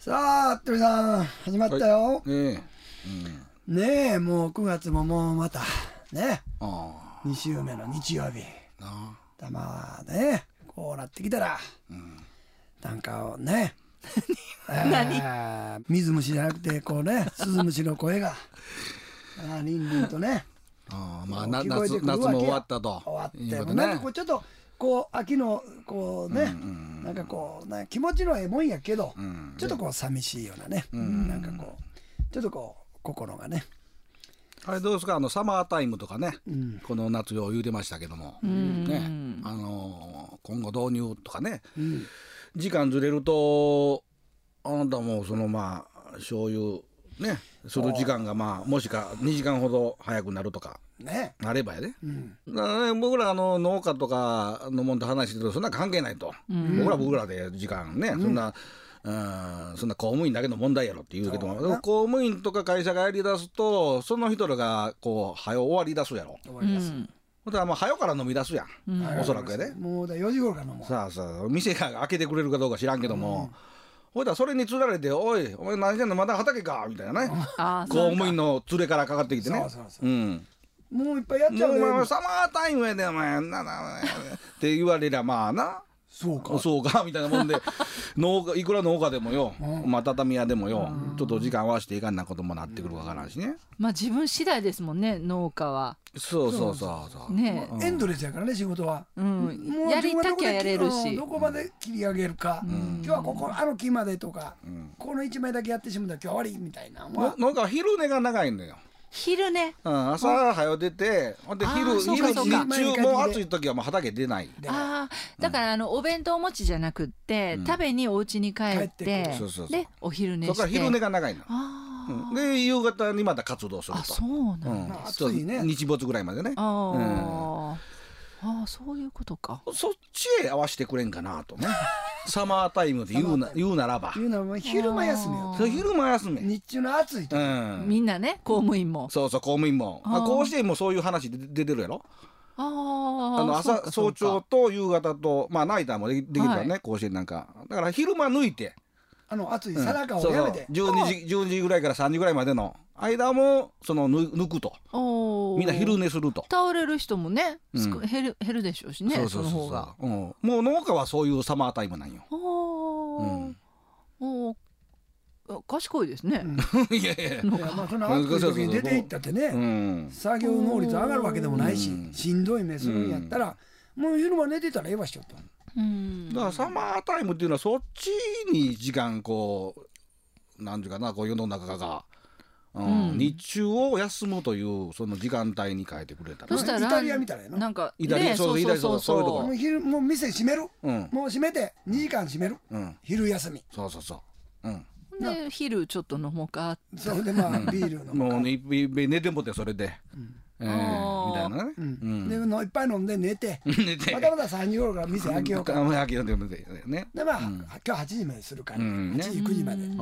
さあ、鳥さん、始まったよ。 ねねえ、もう9月ももうまた、ね。 あ 2週目の日曜日。 あたまあね、こうなってきたら、なんかをね、水虫じゃなくて、こうね、スズムシの声が、リンリンとね、 まあ聞こえてくるわけや夏も終わったと終わってもいうことねなんかこうちょっとこう秋のこうね、なんかこうね気持ちのええもんやけど、ちょっとこう寂しいようなね、なんかこうちょっとこう心がね、 あれどうですか、サマータイムとかね、この夏を言うてましたけども、ね、今後導入とかね、時間ずれるとあなたもそのまあ醤油ねする時間がもしか2時間ほど早くなるとかね、 なればやで、だからね、僕ら農家とかのもんと話してるとそんな関係ないと、僕らで時間ね、そんな公務員だけの問題やろって言うけども、公務員とか会社がやりだすとその人らがこう早終わり出すやろ。 終わります。 ほんとは早から飲み出すやん、おそらくやで。 もう4時頃から飲もう。 さあ店が開けてくれるかどうか知らんけども、ほいだらそれにつられて「おいお前何してんのまだ畑か」みたいなね、公務員の連れからかかってきてね、 もういっぱいやっちゃうね。 もうサマータイムやでお前って言われりゃまあな、そうかみたいなもんでいくら農家でもよ、畳屋でもよ、ちょっと時間合わせていかんなこともなってくるわからんしね。 まあ自分次第ですもんね、農家は。 そうねエンドレスやからね、仕事は。もうやりたきゃやれるし、 どこまで切り上げるか、今日はここ木までとか、この1枚だけやってしまったら今日終わりみたいな。 なんか昼寝が長いのよ。 昼寝、 朝早出て、ほんで日中もう暑い時はもう畑出ない。 だからお弁当持ちじゃなくって食べにお家に帰ってでお昼寝して、 そこから昼寝が長いの。で夕方にまた活動すると。 そうなんだ。 暑いね。 日没ぐらいまでね。 そういうことか。 そっちへ合わせてくれんかなとね。サマータイムで言うならば。 昼間休みよ。 昼間休み。 日中の暑いと。 みんなね、公務員も。 そう公務員も。甲子園もそういう話出てるやろ。早朝と夕方とナイターもできるからね、甲子園なんか。だから昼間抜いて。 暑いさなかをやめて。 12時ぐらいから3時ぐらいまでの間も抜くと。みんな昼寝すると。 倒れる人もね減るでしょうしね、その方が。 もう農家はそういうサマータイムなんよ。 賢いですね。 いやその暑い時に出ていったってね、作業能率上がるわけでもないし、しんどい目するんやったらもう昼間寝てたらええわしよと。 だからサマータイムっていうのはそっちに時間こうなんていうかな、こう世の中が日中を休むというその時間帯に変えてくれたら、 イタリアみたいな。 なんかイタリア、そういうところ。 もう店閉める、もう閉めて2時間閉める、昼休み。 で昼ちょっと飲もうか。 それでビール飲もう寝てもってそれでみたいなね。 でいっぱい飲んで寝てまた3時頃から店開けようか。 開けようでね。 で今日8時までするから8時9時まで。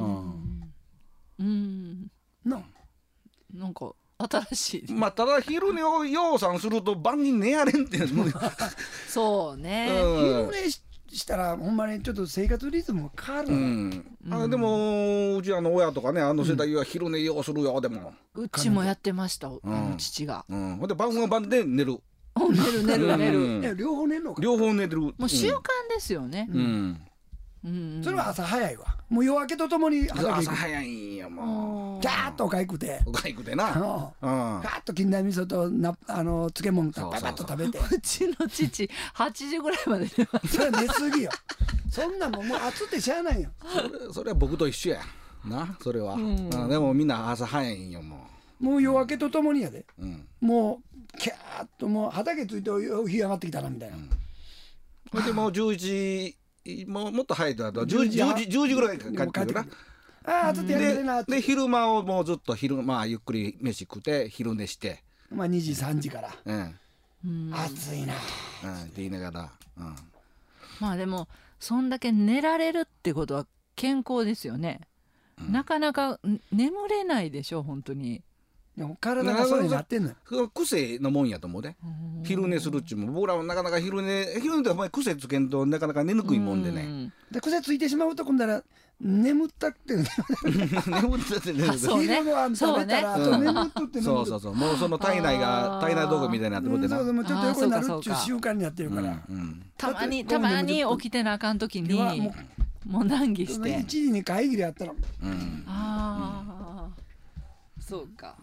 なんか新しい。 ただ昼寝をようさんすると晩に寝やれんってそうね。 昼寝したらほんまにちょっと生活リズム変わる。 でもうち親とかね、世代は昼寝ようするよ。でもうちもやってました、父が。 ほんで晩は晩で寝る。 寝る。 両方寝るのか。 両方寝てる。 もう習慣ですよね。 それは朝早いわ。もう夜明けとともに朝早いんやもう。 キャーッとおかゆくてな。 ガーッと近代味噌と漬物パパッと食べて。 うちの父8時ぐらいまで寝ます。 それは寝すぎよ。そんなもんもう暑ってしゃあないよ。 それは僕と一緒やな、それは。でもみんな朝早いんよもう。もう夜明けとともにやで。もうキャーッともう畑ついて日上がってきたなみたいな。 それでもう11時もっと早いとなと10時ぐらい帰ってくるな。 暑ってやれるな。 で昼間をもうずっとゆっくり飯食って昼寝して 2時3時から暑いなって言いながら。 でもそんだけ寝られるってことは健康ですよね。なかなか眠れないでしょ本当に。 でも体がそうになってんのよ。 癖のもんやと思うで。昼寝するっちゅうも僕らもなかなか昼寝ってお前癖つけんとなかなか寝にくいもんでね。 で癖ついてしまうと今度は眠ったくて眠っててね。 そうね昼ご飯食べたらあと眠っとってそうそうそう。もうその体内道具みたいになってもってな。 そうそう、もうちょっと横になるっていうあーそうかそうか習慣になってるから、 たまに起きてなあかん時にもう難儀して 1時に会議でやったらああそうか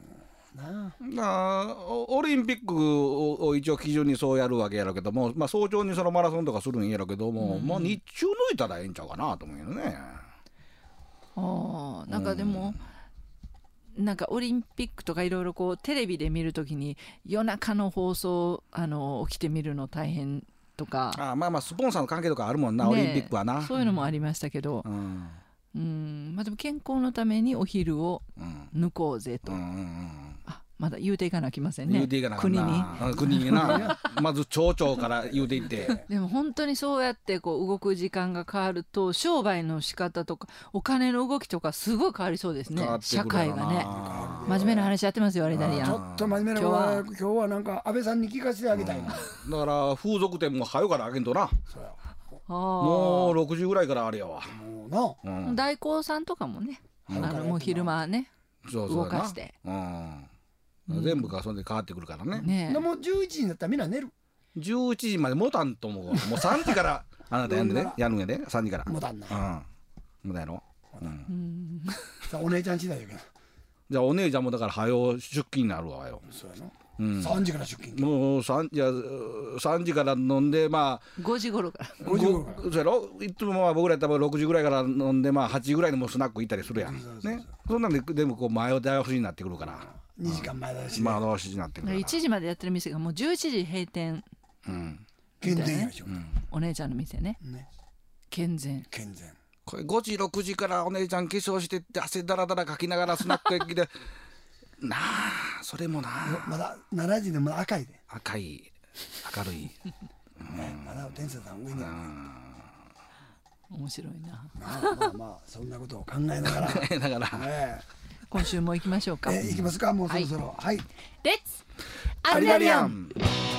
なオリンピックを一応基準にそうやるわけやろうけども、まあ、早朝にそのマラソンとかするんやろうけども、まあ、日中抜いたらええんちゃうかなと思うよね。 なんかでも、なんかオリンピックとかいろいろこうテレビで見るときに夜中の放送起きて見るの大変とかまあスポンサーの関係とかあるもんな、 ね、 オリンピックはな。 そういうのもありましたけど、まあ、でも健康のためにお昼を抜こうぜと、まだ言うていかなきませんね。 言うていかなあかんな。国になまず町長から言うていってでも本当にそうやってこう動く時間が変わると商売の仕方とかお金の動きとかすごい変わりそうですね。社会がね。真面目な話やってますよ、あれだりやん。 ちょっと真面目な今日はなんか安倍さんに聞かせてあげたいな、 だから風俗店も早から開けんとな。 そうやもう6時ぐらいからあれやわ。 もうな、 大工さんとかもね、もう昼間ね動かして、 全部がそれで変わってくるからね。 でも11時になったらみんな寝る。 11時まで持たんと思うわ。もう3時からあなたやんでね、やるんやで、3時から持たんな。 持たんやろ。 さあお姉ちゃん次第やけど。 じゃあお姉ちゃんもだから早う出勤になるわよ。 そうやな。3時から出勤。 もう3時から飲んでまあ 5時頃から。 5時頃から。 そうやろ。いつもまあ僕らやったら6時ぐらいから飲んでまあ8時ぐらいにもうスナック行ったりするやん。ね。そんなんででもこう前倒しになってくるから。 2時間前倒し。 前倒しになってくるから。 1時までやってる店がもう11時閉店。 健全やでしょ。 お姉ちゃんの店ね。健全。 これ5時6時からお姉ちゃん化粧してって汗だらだらかきながらスナック駅でなあ、それもなまだ7時でも赤いで。 赤い明るいまだ天才さん上に。 面白いな。 まあそんなことを考えながらだから今週も行きましょうか。 行きますか、もうそろそろ。はい。 レッツアリダリアン。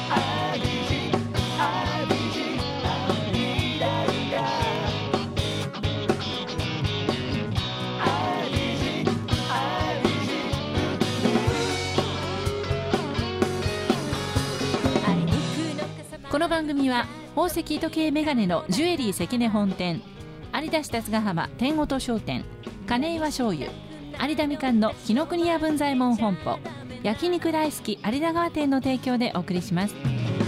この番組は宝石時計メガネのジュエリー関根本店、有田市辰ヶ浜天音商店、金岩醤油、有田みかんの紀ノ国屋文左衛門本舗、焼肉大好き有田川店の提供でお送りします。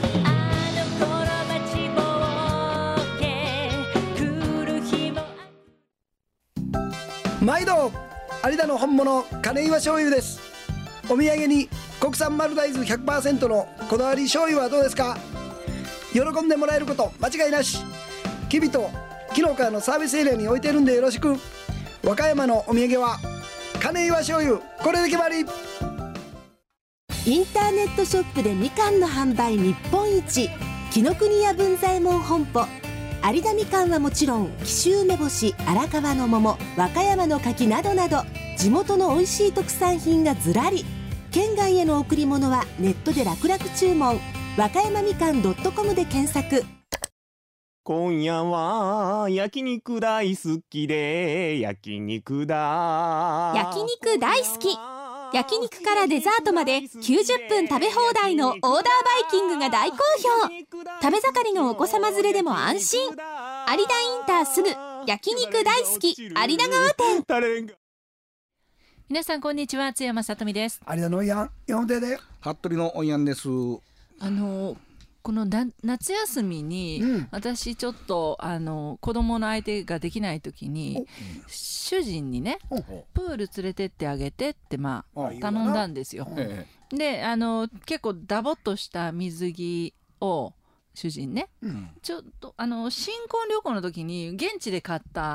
毎度有田の本物金岩醤油です。お土産に国産丸大豆 100% のこだわり醤油はどうですか。喜んでもらえること間違いなし。きびと紀の川のサービスエリアに置いてるんでよろしく。和歌山のお土産は金岩醤油、これで決まり。 インターネットショップでみかんの販売日本一、紀ノ国屋文左衛門本舗。有田みかんはもちろん紀州梅干し、荒川の桃、和歌山の柿などなど地元の美味しい特産品がずらり。県外への贈り物はネットで楽々注文。和歌山みかん .com で検索。 今夜は焼肉大好きで焼肉だ。 焼肉大好き。焼肉からデザートまで90分食べ放題のオーダーバイキングが大好評。食べ盛りのお子様連れでも安心。有田インターすぐ焼肉大好き有田川店。 皆さんこんにちは、津山さとみです。 有田のやん4手で服部のおんやんです。 この夏休みに、私ちょっと子供の相手ができない時に主人にねプール連れてってあげてって頼んだんですよ。で結構ダボっとした水着を主人ね、ちょっと新婚旅行の時に現地で買った、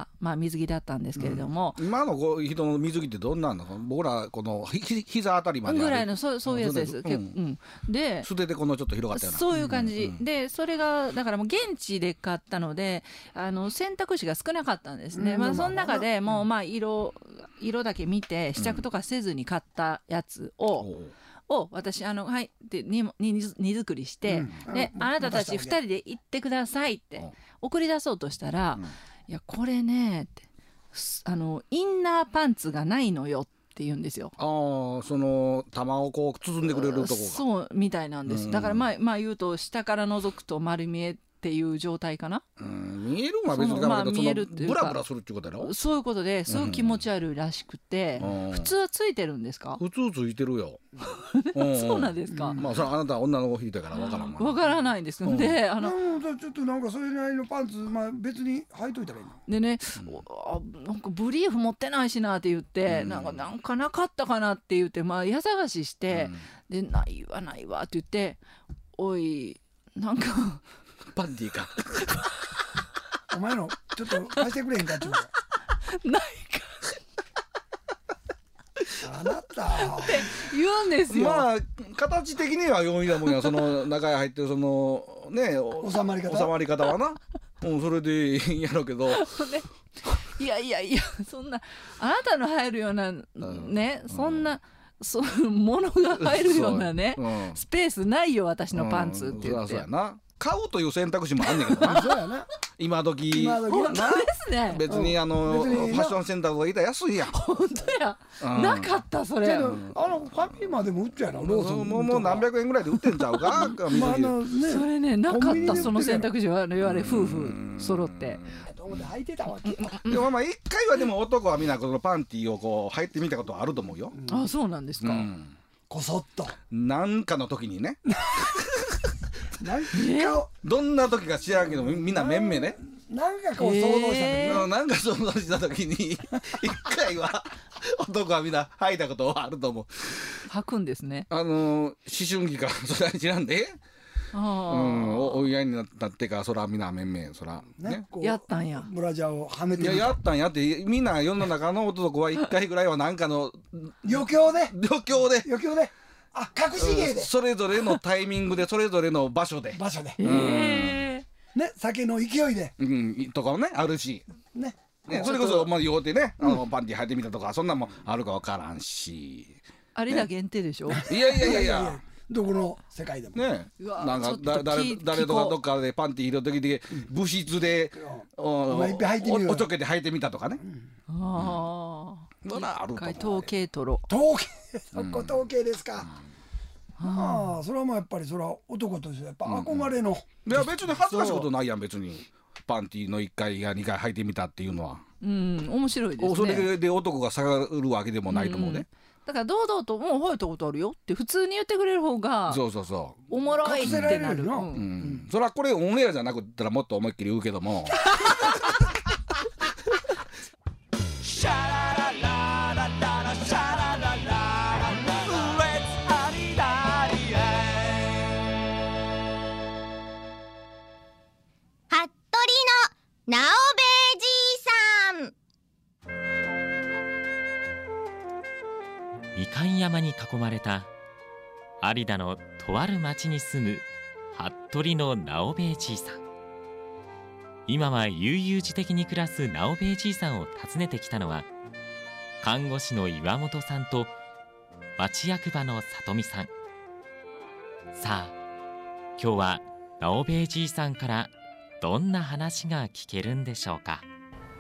水着だったんですけれども、 今の人の水着ってどんなの？僕らこの膝あたりまでぐらいのそういうやつです。で素手でこのちょっと広がったようなそういう感じ、でそれがだからもう現地で買ったので選択肢が少なかったんですね。その中でもう色だけ見て試着とかせずに買ったやつを私はいって荷造りして、であなたたち2人で行ってくださいって送り出そうとしたら、いやこれねってインナーパンツがないのよって言うんですよ。 ああ、その玉をこう包んでくれるとこが。 そうみたいなんです。だからまあ言うと下から覗くと丸見えっていう状態かな。 見えるのは別にだけど、 見えるっていうかブラブラするっていうことやろ。 そういうことですごく気持ち悪いらしくて、普通はついてるんですか？ 普通ついてるよ。 そうなんですか？ まあそれあなたは女の子引いたからわからんわからないんです。でちょっとなんかそれなりのパンツ、まあ、別に履いといたらいいのでね、なんかブリーフ持ってないしなって言って、なんかなかったかなって言って、まあ家探しして、でないわって言って、おいなんかパンティーかお前のちょっと貸してくれへんかって言うないかあなたって言うんですよ。 まあ形的には容易だもんや。その中へ入ってるそのね収まり方はな、それでいいんやろうけどいやそんなあなたの入るようなね、そんな物が入るようなねスペースないよ私のパンツって言って。 そうやな。買うという選択肢もあんねんけどな。 そうやな今時本当ですね。 別にファッションセンターとかいたら安いやん。 本当や、なかったそれ。 ファミマでも売っちゃうやろ。ローソンもう何百円ぐらいで売ってんちゃうかそれね、なかったその選択肢は我々夫婦揃って履いてたわけ。 でもまあ一回はでも男はみんなこのパンティーをこう履いてみたことはあると思うよ。 あ、そうなんですか。 こそっとなんかの時にねなんかどんな時か知らんけどみんな面々ね、 なんかこう想像した時なんか想像した時に一回は男はみんな履いたことはあると思う。 履くんですね。 思春期からそれは知らんで、お嫌になってからそらみんな面々そらねやったんや。 ブラジャーをはめてみた。 やったんやって、みんな世の中の男は一回ぐらいはなんかの余興で隠し芸でそれぞれのタイミングでそれぞれの場所でね、酒の勢いでとかもねあるしね、 それこそまあ酔うてねパンティ履いてみたとかそんなんもあるかわからんし、 有田限定でしょ。 いやどこの世界でもね、なんか誰とかどっかでパンティ入れた時で部室でおちょけて履いてみたとかね。あるか統計取ろう。 統計ですか。それはまあやっぱりそれは男としてやっぱ憧れの。 いや別に恥ずかしいことないやん。別にパンティの1回や2回履いてみたっていうのは面白いですね。 それで男が下がるわけでもないと思うね。 だから堂々と「もう履いたことあるよ」って普通に言ってくれる方がおもろいってなる。 それはこれオンエアじゃなくったらもっと思いっきり言うけどもなおべじいさん。 みかん山に囲まれた有田のとある町に住む服部の直兵衛じいさん。今は悠々自適に暮らす直兵衛じいさんを訪ねてきたのは看護師の岩本さんと町役場の里美さん。さあ今日は直兵衛じいさんからどんな話が聞けるんでしょうか。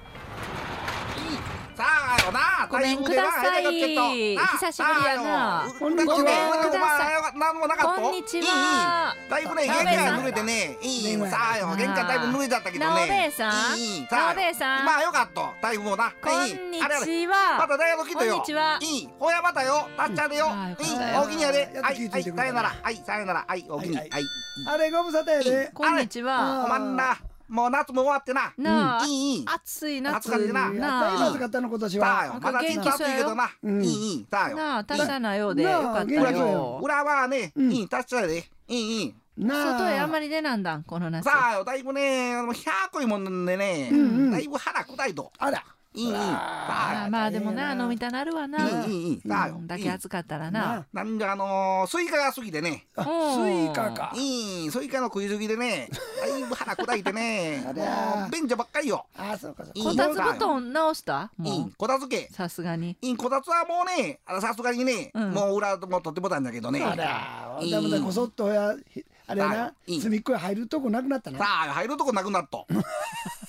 さあよな、 ごめんください。久しぶりやな。 ごめんください。 こんにちは。 だいぶね玄関濡れてね。さあよ玄関だいぶ濡れちゃったけどね。 直兵衛さん。直兵衛さん。 まあよかった。だいぶもうな。 こんにちは。 また大学来たよ。 こんにちは。 ほやまたよ。たっちゃんでよ。おきにやで。はいさよなら。さよなら。おきに。 あれご無沙汰やで。 こんにちは。 おまんな。もう夏も終わってな。 なあ、暑い夏な。 なあ、暑かったの今年は。 まだちょっと暑いけどな。さあよ。 なあ、達者なようでよかったよ。 裏はね、達者やで。 外へあんまり出なんだこの夏。 さあよ、だいぶね、100個いもんでね、だいぶ腹砕いと。 あら。 まあでもな飲みたなるわな。だけ暑かったらな。 なんじゃスイカが好きでね。 スイカか。 スイカの食いすぎでね、だいぶ腹砕いてね、便所ばっかりよ。 こたつ布団直した？ こたつけ。 さすがに。 こたつはもうね、さすがにね、もう裏も取ってもたんだけどね。 あら、だめだこそっとあれな、隅っこへ入るとこなくなったな。 さあ入るとこなくなっと。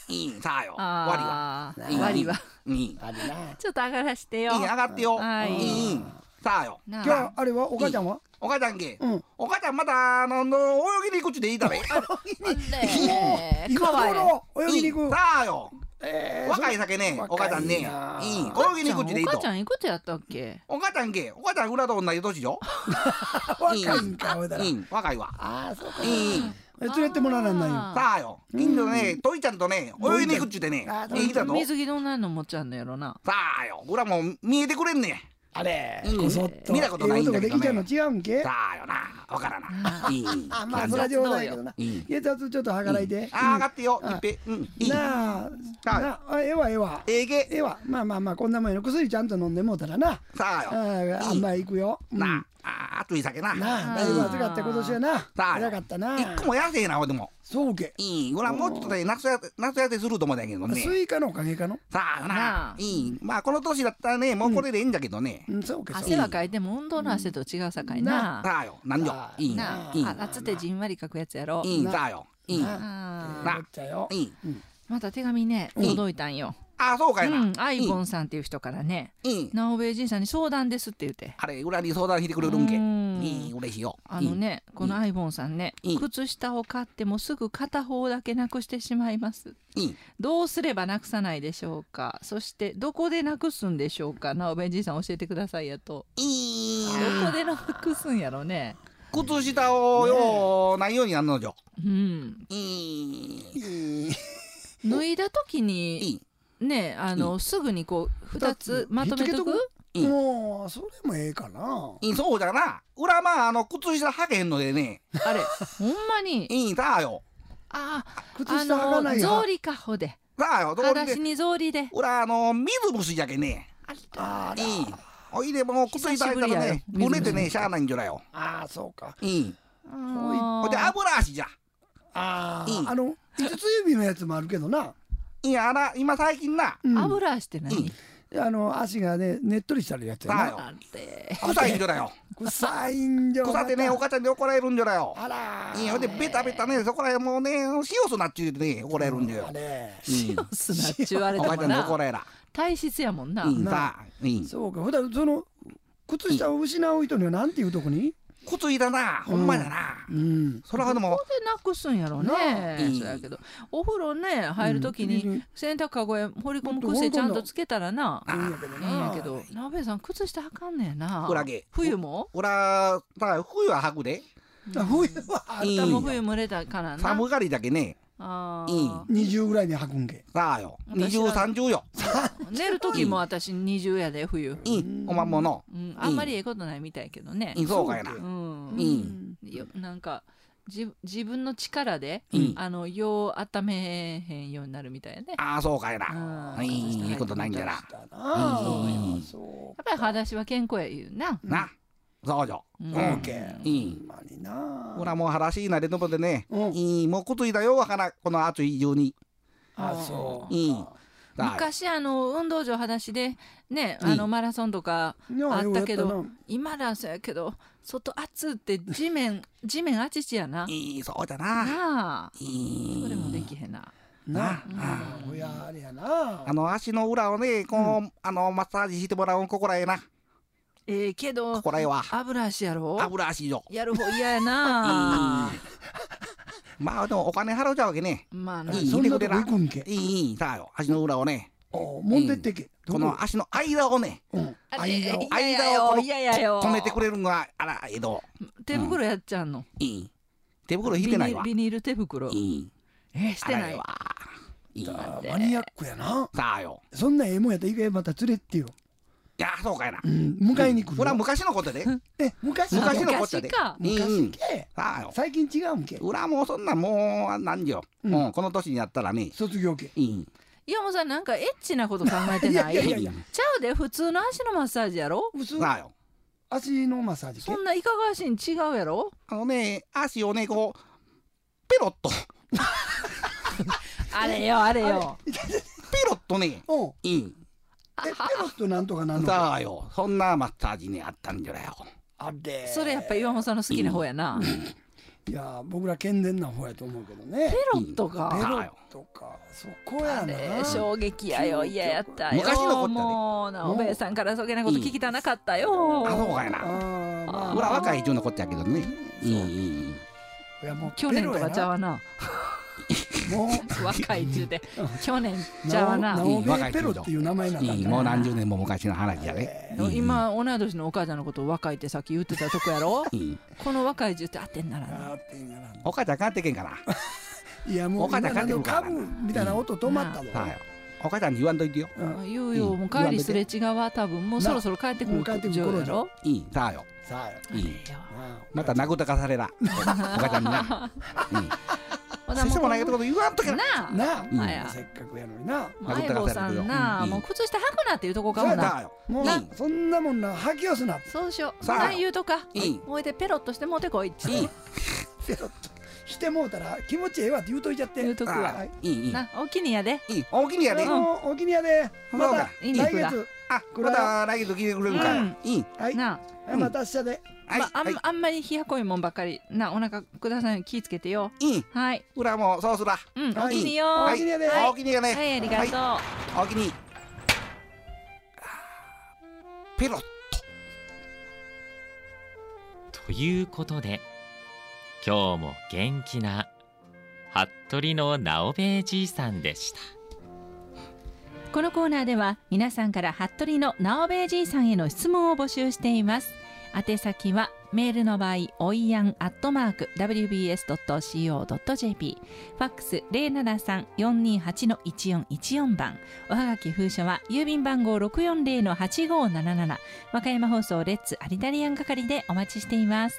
いいさあよあ割は割はあれな。 ちょっと上がらしてよ。 いい上がってよはいいいさあよなあ今日あれはお母ちゃんは？ お母ちゃんけうんお母ちゃんまた泳ぎに行くっちでいいだべねえかわいい。 泳ぎに行く。 さあよ若い酒ねお母ちゃんねいい泳ぎに行くっちでいいとお母ちゃんいくつやったっけ？ お母ちゃんけお母ちゃん裏と同じ年よ若いんかほいだら。 若いわああそうか。 いい連れてもらわなんないよ。 さあよ近所ねトイちゃんとね泳ぎに行くっちでねいいだと水着どんなの持っちゃうんのやろな。 さあよ裏も見えてくれんねあれうんこそっと見たことないんだけどねええ男できちゃうの違うんけ？ さあよなわからないいあまあそれは冗談やけどな。 いい血圧ちょっと測らいて。 あ上がってよいっぺいいなあなあええわええわ。 ええけええわまあまあまあこんなもんやの薬ちゃんと飲んでもうたらな。 さあよあんまいくよ。 な熱い酒ななあだいぶ暑かった今年はな。 さあ早かったな。 一個も痩せえなほいでもそうけ。 いい裏もうちょっとね夏痩せすると思うんだけどねスイカのおかげかの？ さあよなあないいまあこの年だったらねもうこれでいいんだけどねうんそうけ。 汗はかいても運動の汗と違うさかいな。 さあよなんじょいいないいあ夏ってじんわりかくやつやろ。 いいさあよいいなあななっちゃよ。 いいまた手紙ね届いたんよ。 あそうかいなアイボンさんっていう人からね、 いい直兵衛じいさんに相談ですって言って。 あれ裏に相談してくれるんけうんいい嬉しいよねこのアイボンさんね、 いい靴下を買ってもすぐ片方だけなくしてしまいます。 いいどうすればなくさないでしょうか。そしてどこでなくすんでしょうか。直兵衛じいさん教えてくださいやと。 いいどこでなくすんやろね。 靴下をようないようになるのじょうん、 いい脱いだ時いにいねすぐにこう2つまとめとく。 いいもうそれもええかな。 いいそうじゃな裏まあ靴下履けへんのでねあれほんまにいいさあよ靴下履かないよ。 草履かほでさあよどうりで裸足に草履で。 裏水虫じゃけねあらいいおいでもう靴下履いたらね久しぶりやよぶねてねしゃあないんじゃらよああそうか。 いいあーほいで油足じゃいいああ五つ指のやつもあるけどな。 いや今最近なうん油足って何？ いい足がねねっとりしたやつやな。 さあよあれ臭いんじゃらよ臭いんじゃ。 臭ってねお母ちゃんに怒られるんじゃらよあら。 いいほいでベタベタねそこらへんもうね塩素なっちゅうてね怒られるんじゃよあれ。 いいすなっちゅわれお母ちゃんにたもんな。 怒られら体質やもんな。 いいさあいいそうか。ほだその靴下を失う人にはなんていうとこに？ 靴いだなほんまだなうん。 それはでもどこでなくすんやろね。 うんそうやけどお風呂ね入るときに洗濯かごへ放り込む癖ちゃんとつけたらな。 いいんやけどいいんやな。 けどなべさん靴下はかんねえな。 裏毛冬も？ 裏冬は履くで冬はあいい下も冬蒸れたからな。 寒がりだけねあいいー 20ぐらいに履くんけ。 さあよ私は 2030よ寝る時も私20やで冬。 いいおまんものあんまりええことないみたいけどね。 いいそうかやなうん。 いいなんか自分の力でうん陽を温めへんようになるみたいやね。 ああそうかやなうんいいことないんじゃなだな。 うんそやっぱり裸足は健康や言うな。 なそうじゃうんう。オーケー。 いいほんまにな。 ほらもう腹しいなれのぼでねうんいいもう靴いだよわからこの暑い中にあそう。 いいさあ昔運動場裸足でねうんマラソンとかいやあったけどよかったな今らそうやけど外暑って地面あちちやな。 いいそうじゃななあいいそれもできへんな。 なあほやあれやな。 足の裏をねこうマッサージしてもらうんここらへなけどここらへは油足やろ。 油足よやる方嫌やな。 まあでもお金払うちゃうわけねまあな。 いいそんなとこ行くんけ。 いいさあよ足の裏をねおもんでってけ。 この足の間をねうんあれ間を。 嫌やよ嫌やよ。 止めてくれるのがあらえど手袋やっちゃんの。 いい手袋引いてないわビニール手袋。 いいしてないわいいマニアックやな。 さあよそんなええもんやったら一回また連れってよ。 いやそうかやな迎えに来るよ。 これは昔のことで昔昔のことで昔か昔け。 さあよ最近違うんけ。 裏もうそんなもう何時よこの年になったらね卒業け。 いい岩本さんなんかエッチなこと考えてない？ いやいやいやちゃうで普通の足のマッサージやろ。 普通さあよ足のマッサージけそ。んないかがわしいに違うやろ。 足をねこうペロッとあれよあれよ。 ペロッとねうん。 いいペロッとなんとかなんのか。 さあよそんなマッサージにあったんじゃらよあれ。 それやっぱ岩本さんの好きな方やな。 いや僕ら健全な方やと思うけどね。 ペロットペか、 ロットか、そこやあな。 れ衝撃やよ、嫌やったよ。 昔の子ってねもうなおべえさんからそげなこと聞きたなかったよ。 あそうかいな。 ま俺は若い中の子ってやけどね。 いやもう去年とかちゃうわな。 も若い中で去年ちゃうわな。 なおべえペロっていう名前なんだね。 もう何十年も昔の話やね。 今同い年のお母ちゃんのことを若いってさっき言ってたとこやろ。この若い中って当てんならな。 お母ちゃん帰ってけんかな。 いやもうお母ちゃん帰ってくるからカブみたいな音止まったぞ。 お母ちゃんに言わんといてよ。 言うよ、もう帰りすれ違うわ、多分もうそろそろ帰ってくる頃やろ。 さあよ。 さあよ。 また殴ったかされら。お母ちゃんにな。先生もないこと言わんとけな。 なあ、せっかくやのにな。 相棒さんな、もう靴下履くなっていうとこかもな。 もうそんなもんな、履きよすな。 そうしよう。さあ言うとか。おいでペロッとしてもうてこい。ペロッとしてもうたら気持ちええわって言うといちゃって。 言うとくわ。な、お気にやで。 お気にやで。 お気にやで。また来月。 また来月聞いてくれるかい。 はい。なあ、また明日で。 あんまり冷やこいもんばっかりな、お腹ください、気ぃつけてよ。はい。 裏もそうすら。 お気によ。 お気にやで。 お気にやね。 はい、ありがとう。お気に。ペロッと。ということで、今日も元気な服部の直兵衛じいさんでした。 このコーナーでは皆さんから服部の直兵衛じいさんへの質問を募集しています。宛先はメールの場合おいやん@wbs.co.jp、 ファックス 073-428-1414 番、おはがき封書は郵便番号 640-8577、 和歌山放送レッツアリタリアン係でお待ちしています。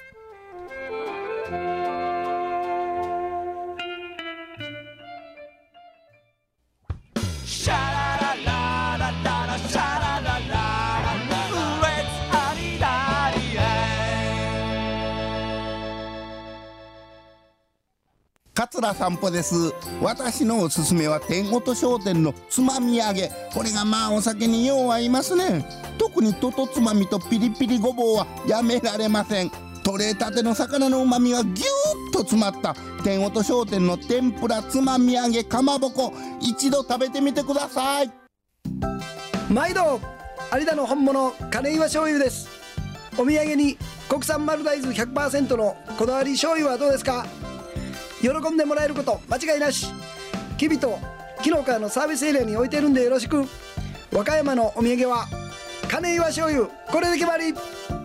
桂散歩です。私のおすすめは天ごと商店のつまみ揚げ。これがまあお酒によう合いますね。特にととつまみとピリピリごぼうはやめられません。取れたての魚のうまみがぎゅーっと詰まった天ごと商店の天ぷらつまみ揚げかまぼこ、一度食べてみてください。 毎度有田の本物金岩醤油です。お土産に国産丸大豆 100% のこだわり醤油はどうですか。喜んでもらえること間違いなし。きびと紀の川のサービスエリアに置いてるんでよろしく。和歌山のお土産は金岩醤油、これで決まり。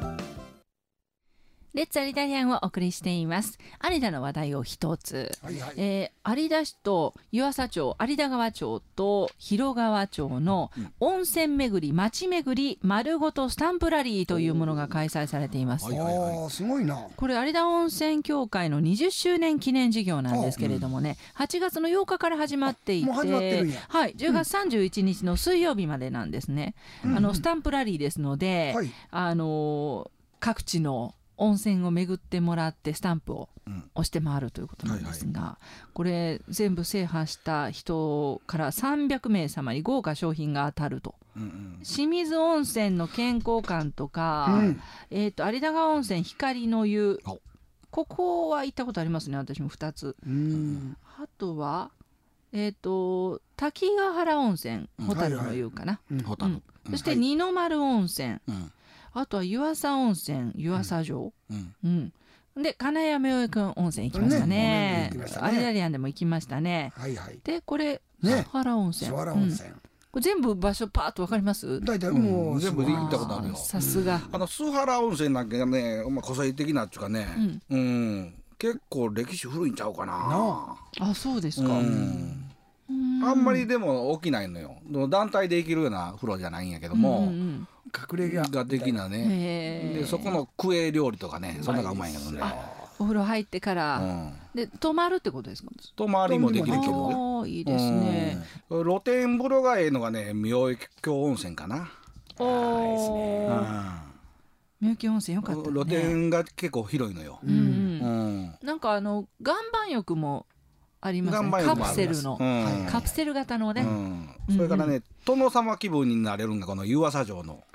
レッツアリタリアンをお送りしています。有田の話題を一つ、有田市と湯浅町、有田川町と広川町の温泉巡り、町巡り丸ごとスタンプラリーというものが開催されています。 すごいな。 これ有田温泉協会の20周年記念事業なんですけれどもね、8月の8日から始まっていて、 もう始まってるんや。 はい、10月31日の水曜日までなんですね。スタンプラリーですので、各地の温泉を巡ってもらってスタンプを押して回るということなんですが、これ全部制覇した人から300名様に豪華商品が当たると、清水温泉の健康館とか、有田川温泉光の湯、ここは行ったことありますね、私も2つ。あとは滝ヶ原温泉、ホタルの湯かな、そして二の丸温泉、あとは湯浅温泉、湯浅城、で金谷明君温泉行きましたね。アリダリアンでも行きましたね。でこれ須原温泉、これ全部場所パーッと分かります？ 大体もう全部で行ったことあるよ。 さすが。 須原温泉なんかがね、個性的なっていうかね、結構歴史古いんちゃうかな。 あ、そうですか。 あんまりでも起きないのよ。団体で行けるような風呂じゃないんやけども、 隠れ家が的なね。でそこのクエ料理とかね、そんながうまいんやけどね。 お風呂入ってからで泊まるってことですか？ 泊まりもできるけど、 いいですね。 露天風呂がええのがね、妙境温泉かな。 妙境温泉よかったね。 露天が結構広いのよ。 なんか岩盤浴もありますね。カプセルのカプセル型のね。 それからね、殿様気分になれるのがこの湯浅城の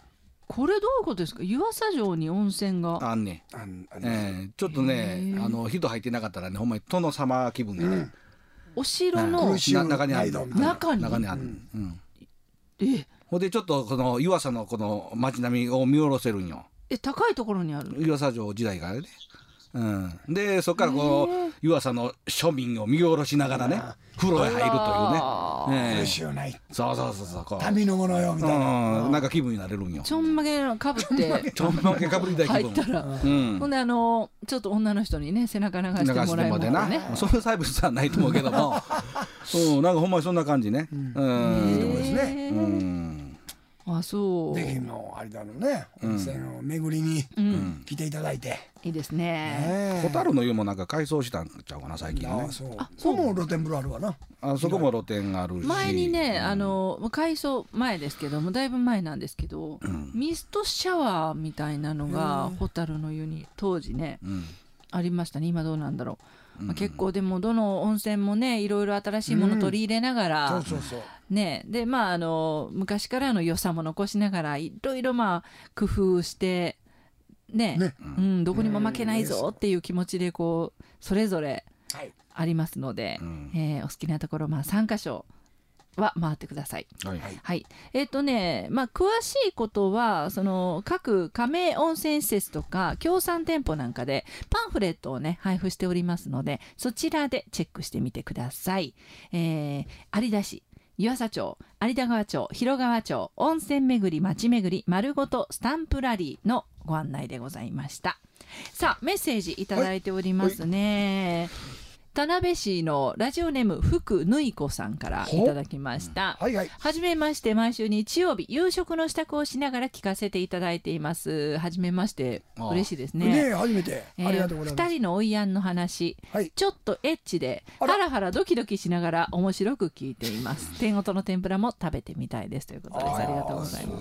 これどういうことですか？湯浅城に温泉があんね。ちょっとね人入ってなかったらねほんまに殿様気分でね、 お城の中にある中にある。ほんでちょっとこの湯浅のこの街並みを見下ろせるんよ。 高いところにある湯浅城時代からね。でそこからこの湯浅の庶民を見下ろしながらね風呂へ入るというね。そう旅のものよみたいな、 なんか気分になれるんよ。 ちょんまげかぶってちょんまげかぶりたい気分入ったら、ほんでちょっと女の人にね背中流してもらいますね。 そういうサービスはないと思うけどもなんかほんまにそんな感じね。いいとこですね。 あ、そう。 ぜひの有田のね温泉を巡りに来ていただいて、 いいですね。 ホタルの湯もなんか改装したんちゃうかな最近ね。 そうも露天風呂あるわな。 そこも露天があるし、 前にね改装前ですけどもだいぶ前なんですけど、ミストシャワーみたいなのがホタルの湯に当時ねありましたね。今どうなんだろう。結構でもどの温泉もねいろいろ新しいもの取り入れながら、ね、で昔からの良さも残しながらいろいろ工夫してね、どこにも負けないぞっていう気持ちでこうそれぞれありますので、お好きなところ3カ所は回ってください。はい。詳しいことはその各加盟温泉施設とか協賛店舗なんかでパンフレットをね配布しておりますのでそちらでチェックしてみてください。有田市、湯浅町、有田川町、広川町、温泉巡り、町巡り、丸ごとスタンプラリーのご案内でございました。さあメッセージいただいておりますね。田辺市のラジオネーム福ぬいこさんからいただきました。はじめまして、毎週日曜日夕食の支度をしながら聞かせていただいています。はじめまして、嬉しいですね。 初めてありがとうございます。 2人のおいやんの話、ちょっとエッチでハラハラドキドキしながら面白く聞いています。天ごとの天ぷらも食べてみたいですということです。ありがとうございます。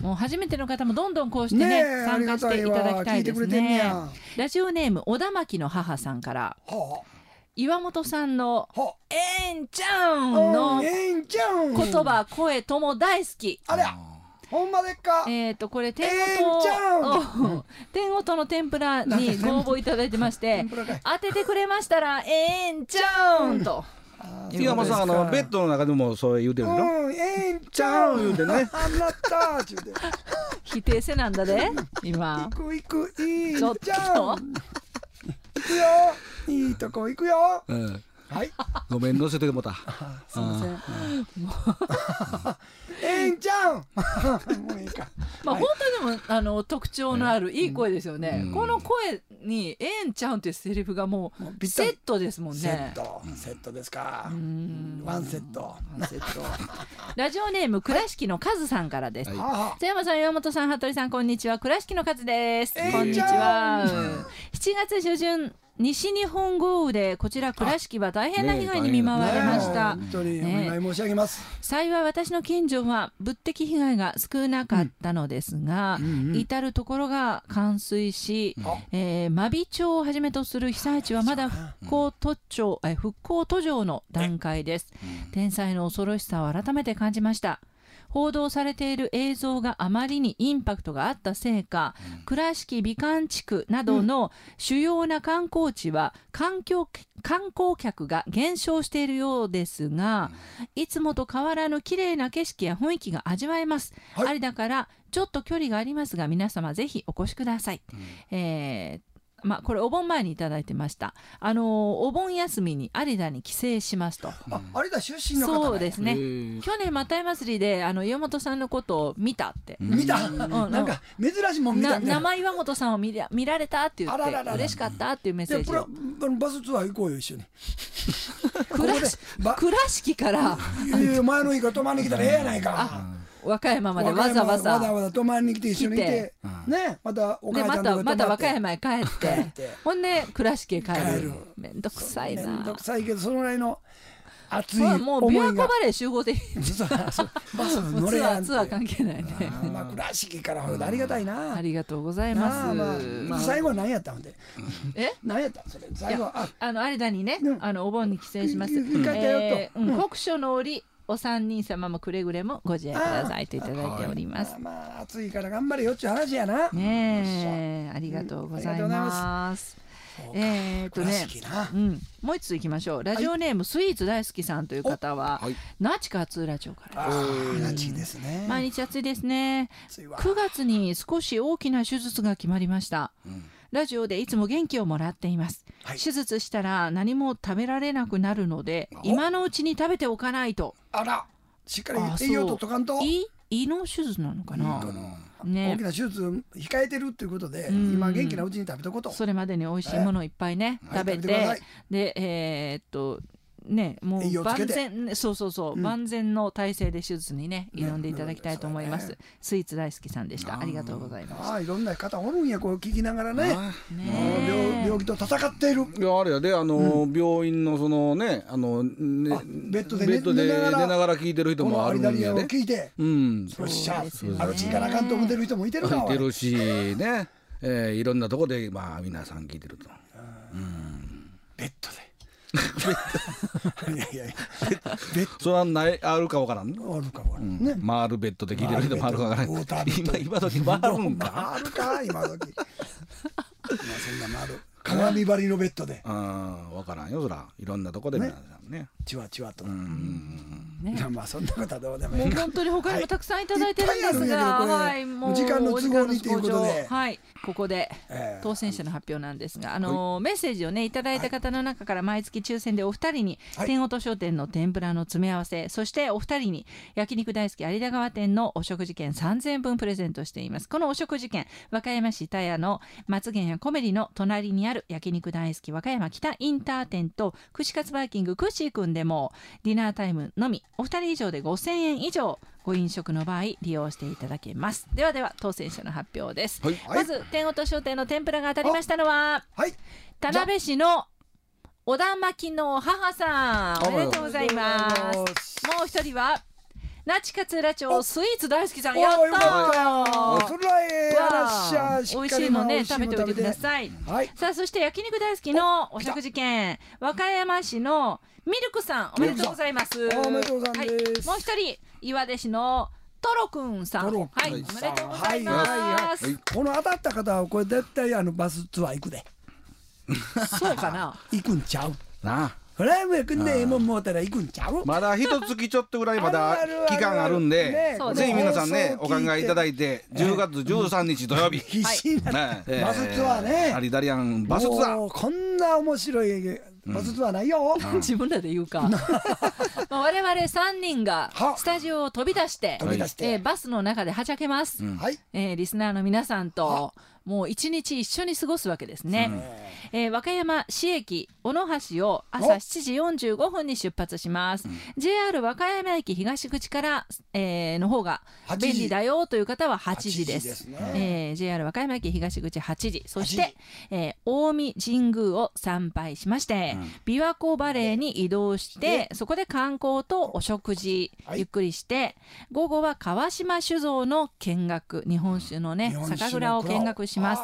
もう初めての方もどんどんこうしてね参加していただきたいですね。ラジオネーム小田巻の母さんから、岩本さんのえんちゃんの言葉声とも大好き。 あれほんまでっか。 これ天ごとの天ぷらにご応募いただいてまして当ててくれましたらえんちゃんと。 岩本さんベッドの中でもそう言うてるの。 えんちゃん言うてね。あんなったーって言うて。 否定せなんだで今。 行くいいちょっと。 行くよいいとこ行くよ。はい。 ごめん乗せてもた。 すみません。 えんちゃん。もういいか。 本当にでも特徴のあるいい声ですよね。この声にえんちゃんっていうセリフがもうセットですもんね。 セットですか。ワンセット。 ラジオネーム倉敷のカズさんからです。津山さん、岩本さん、服部さん、こんにちは。倉敷のカズです。こんにちは。7月初旬西日本豪雨でこちら倉敷は大変な被害に見舞われました。 本当にお願い申し上げます。 幸い私の近所は物的被害が少なかったのですが、至る所が冠水し、真備町をはじめとする被災地はまだ復興途上の段階です。天災の恐ろしさを改めて感じました。報道されている映像があまりにインパクトがあったせいか、倉敷美観地区などの主要な観光地は観光客が減少しているようですが、いつもと変わらぬ綺麗な景色や雰囲気が味わえます。有田からちょっと距離がありますが皆様ぜひお越しください。これお盆前にいただいてました。お盆休みに有田に帰省しますと。 有田出身の方。 そうですね。去年又山祭りで岩本さんのことを見たって。 見た。なんか珍しいもん見たね。 生岩本さんを見られたって言って嬉しかったっていうメッセージを。 バスツアー行こうよ一緒に。 倉敷から。 前の日から泊まりに来たらええやないか。 和歌山までわざわざ泊まりに来て一緒にいてね、またお母ちゃんとかまた和歌山へ帰ってほんで倉敷へ帰る。めんどくさいな。 めんどくさいけどそのぐらいの熱い思いが。 もう琵琶湖バレー集合でバス乗れやん。 ツアー関係ないね。 倉敷からほどありがたいな。 ありがとうございます。 最後は何やったんで。何やったそれ最後は。 有田にねお盆に帰省します。 帰ったよと。 酷暑の折お三人様もくれぐれもご自愛くださいといただいております。 まあ暑いから頑張れよっちゅう話やな。 ねえ、ありがとうございます。もう一ついきましょう。ラジオネームスイーツ大好きさんという方は那智勝浦町からです。 那智ですね。 毎日暑いですね。9月に少し大きな手術が決まりました。ラジオでいつも元気をもらっています。手術したら何も食べられなくなるので今のうちに食べておかないと。 あら、しっかり栄養とっとかんと。 胃の手術なのかな。 大きな手術控えてるっていうことで今元気なうちに食べとこと。 それまでに美味しいものをいっぱいね食べて、でね、もう万全、万全の体制で手術にね挑んでいただきたいと思います。スイーツ大好きさんでした。ありがとうございます。 いろんな方おるんや、こう聞きながらね、病気と戦っている。 いやあれやで、病院のそのねベッドで寝ながら聞いてる人もあるんやで。 聞いて、よっしゃ、あのちいかなあかんと思ってる人もいてるから。 いてるしね、いろんなとこで皆さん聞いてると。 ベッドで。 それはあるかわからん。 あるかわからんね。 回るベッドで聞いてる人もあるかわからん。今時回るんか。 回るか今時。そんな回る。鏡張りのベッドで。 わからんよ、そらいろんなとこで皆さんね。 チワチワと。まあそんなことはどうでもいい。 もう本当に他にもたくさんいただいてるんですが、 もう時間の都合にということで、 ここで当選者の発表なんですが、メッセージをねいただいた方の中から毎月抽選でお二人に天音商店の天ぷらの詰め合わせ、そしてお二人に焼肉大好き有田川店のお食事券3000円分プレゼントしています。このお食事券、和歌山市田屋の松源やコメリの隣にある焼肉大好き和歌山北インター店と串カツバイキングクッシーくんでもディナータイムのみお二人以上で5000円以上ご飲食の場合利用していただけます。では当選者の発表です。まず天音商店の天ぷらが当たりましたのは、田辺市の小田巻の母さん、おめでとうございます。もう一人は那智勝浦町スイーツ大好きさん、やったー。美味しいのね食べておいてください。さあそして焼肉大好きのお食事券、和歌山市のミルクさん、おめでとうございます。 おめでとうございます。 もう一人岩出市のトロくんさん、おめでとうございます。 この当たった方はこれ絶対バスツアー行くで。 そうかな。 行くんちゃうな。 フライムやくんでもうもうたら行くんちゃう。 まだ一月ちょっとぐらいまだ期間あるんで、ぜひ皆さんねお考えいただいて、10月13日土曜日必死になってバスツアーね、 アリダリアンバスツアー、 こんな面白いバスツアーないよ。 自分らで言うか。我々3人がスタジオを飛び出してバスの中ではちゃけます。リスナーの皆さんともう一日一緒に過ごすわけですね。和歌山市駅小野橋を朝7時45分に出発します。JR 和歌山駅東口から、の方が便利だよという方は8時です。JR 和歌山駅東口8時、そして、近江神宮を参拝しまして、琵琶湖バレーに移動して、そこで観光とお食事、ゆっくりして午後は川島酒造の見学、日本酒のね酒蔵を見学します。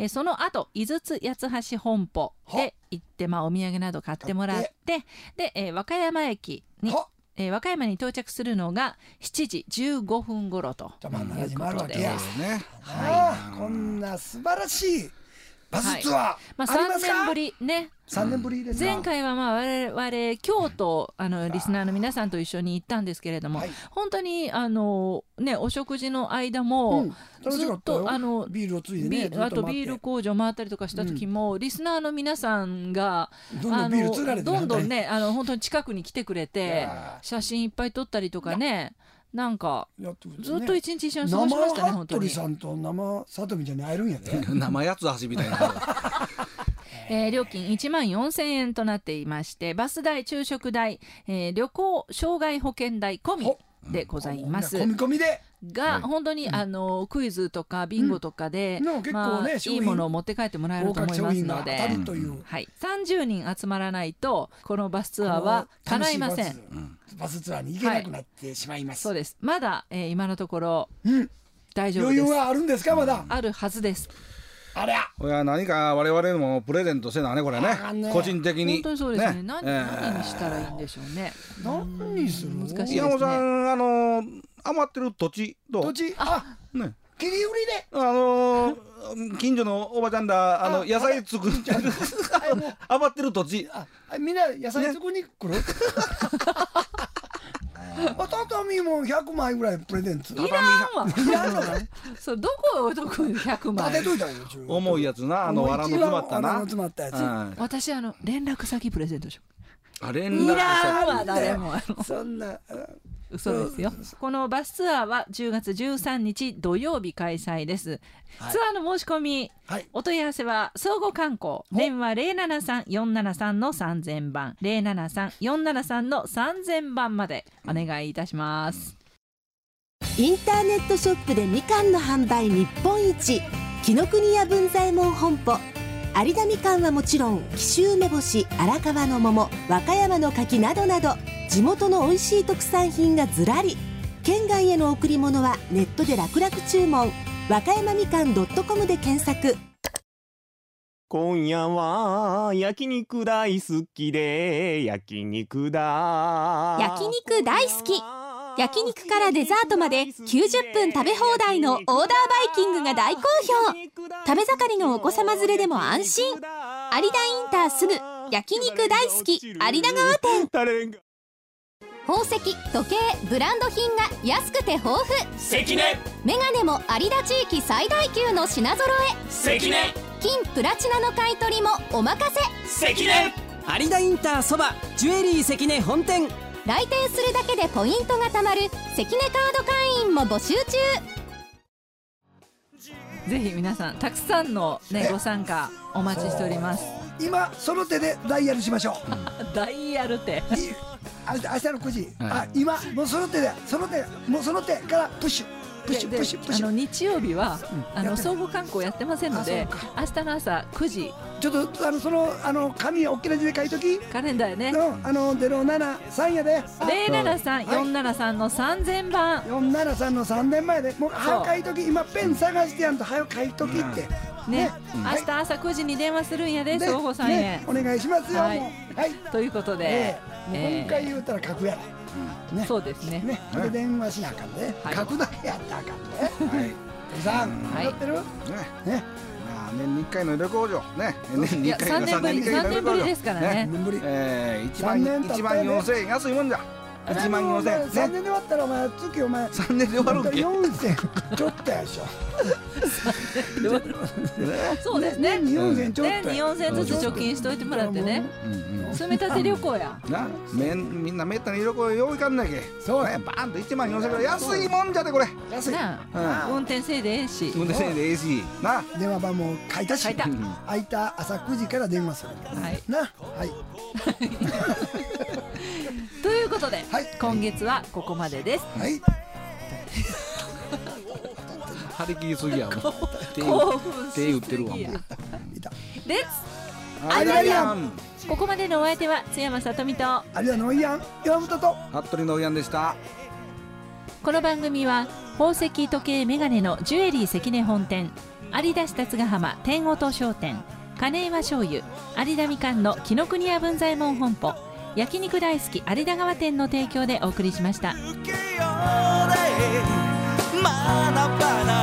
その後井筒八橋本舗で行って、お土産など買ってもらって、で、和歌山駅に和歌山に到着するのが7時15分頃ということです。 こんな素晴らしいバスツアー、 3年ぶりね。 3年ぶりです。 前回は我々京都リスナーの皆さんと一緒に行ったんですけれども、本当にお食事の間もずっとビールをついでね、 あとビール工場回ったりとかした時も、リスナーの皆さんがどんどんね本当に近くに来てくれて写真いっぱい撮ったりとかね、なんかずっと一日一緒に過ごしましたね。本当に生服部さんと生里見ちゃんに会えるんやね。 生やつ橋みたいな。 料金14,000円となっていまして、バス代、昼食代、旅行障害保険代込みでございます。 込み込みでが本当にクイズとかビンゴとかで、いいものを持って帰ってもらえると思いますので、30人集まらないとこのバスツアーは叶いません。 バスツアーに行けなくなってしまいます。 そうです。まだ今のところ大丈夫です。 余裕はあるんですか？まだあるはずです。 ありゃこれは何か我々もプレゼントせなねこれね個人的に本当にそうですね。何にしたらいいんでしょうね。 何にするの？ 難しいですね。 山本さん余ってる土地どう？ 土地ね切り売りで近所のおばちゃんら野菜作る余ってる土地みんな野菜作りに来る畳も100枚ぐらいプレゼント。 いらんわ。そうどこをどこに100枚。 立てといたらいいよ。 重いやつなわらの詰まったな。 詰まったやつ。 私連絡先プレゼントしよう。 連絡先。 いらんわ誰も。 そんな。 嘘ですよ。このバスツアーは10月13日土曜日開催です。ツアーの申し込み、お問い合わせは総合観光電話073-473-3000番 073-473-3000番までお願いいたします。 インターネットショップでみかんの販売日本一、紀ノ国屋文左衛門本舗。有田みかんはもちろん、紀州梅干し、荒川の桃、和歌山の柿などなど、地元の美味しい特産品がずらり。県外への贈り物はネットで楽々注文。和歌山みかん .com で検索。 今夜は焼肉大好きで焼肉だ。 焼肉大好き。焼肉からデザートまで90分食べ放題のオーダーバイキングが大好評。食べ盛りのお子様連れでも安心。有田インターすぐ焼肉大好き有田川店。宝石、時計、ブランド品が安くて豊富。 関根メガネも有田地域最大級の品揃え。 関根金プラチナの買い取りもお任せ。 関根有田インターそばジュエリー関根本店。 来店するだけでポイントがたまる関根カード会員も募集中。 ぜひ皆さんたくさんの、ご参加お待ちしております。 今その手でダイヤルしましょう。 ダイヤルって明日の9時、今もうその手でもうその手からプッシュ日曜日は総合観光やってませんので、明日の朝9時ちょっとその紙大きな字で書いとき、 カレンダーやね。 073やで。 073-473の3000番。 473の3000番やで。もう早書いとき、今ペン探してやんと早書いときってね。明日朝9時に電話するんやで、総合さんへ。 お願いしますよ。 ということで、 今回言うたら書くやろ。 そうですね。 で電話しなあかんね。書くだけやったらあかんね。さん、やってる？ね。 年に1回の旅行場ね。年に1回 3年ぶりですからね。 1万4000円安いもんじゃ。1万4000円。 3年で終わったらお前月お前 3年で終わるんけ。 4000ちょっとやでしょ。 そうですね。 年に4000ちょっと。 年に4000ずつ貯金しといてもらってね。積み立て旅行や。 みんなめったに旅行よういかんなきゃ。そうね。バーンと1万4000円ぐらい安いもんじゃでこれ。 安い。 運転せいでええし。 運転せいでええし。な。 電話番も書いたし。空いた朝9時から電話する。な。はい。 ということで、今月はここまでです。 はい。 張り切りすぎやもん。 興奮しすぎや。 手打ってるわもう。 レッツアイライアン。 ここまでのお相手は津山さとみと有田のイアン山本と服部のイアンでした。 この番組は宝石時計メガネのジュエリー関根本店、有田市辰ヶ浜天音商店、金岩醤油、有田みかんの紀ノ国屋文左衛門本舗、焼肉大好き有田川店の提供でお送りしました。